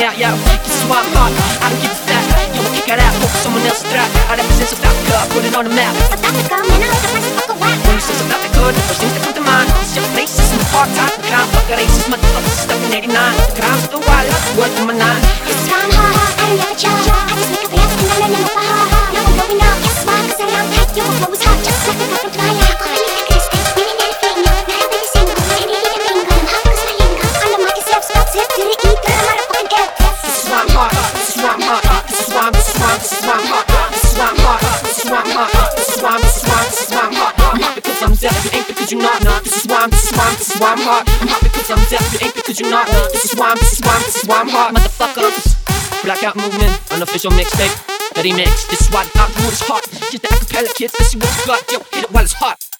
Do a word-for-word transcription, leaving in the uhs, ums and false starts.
me out, yo. This is why I'm hot, I don't give a fuck. Yo, kick it out, hope someone else strap. I represent South Africa, put it on the map. South Africa, man, I like the place to fuck a whack. When you say South Africa, the first things that come to mind is your faces and the apartheid. The crime, fuck the racist motherfuckers stuck in eighty-nine. The crime's still wild, worth for my nine. This is why I'm hot, I don't ever charge. I just make up a yes and I learn them up a ha. Now I'm blowing up, guess why? Cause I am tight, yo, my flow is hot, just like a fucking fire. Call me like a Chris, winning anything, not a really single. Can't eat a thing, I'm hot cause I ain't got. I'm the market self, spots hip to the ether, I'm not a fucking get. This is why I'm hot, this is why I'm hot. This is why I'm, this is why I'm, this is why I'm hot. This is why I'm hot, this is why I'm hot. This is why I'm, this is why I'm, this is why I'm hot. I'm hot because I'm deaf, you ain't because you're not. This is why I'm, this is why I'm, this is why I'm hot. I'm hot because I'm deaf, you ain't because you're not. This is why I'm, this is why I'm, this is why I'm hot. Motherfuckers, Blackout Movement, unofficial mixtape, Betty Mix. This is why the outdoor is hot. Get the acapella kids, let's see what you got. Yo, hit it while it's hot.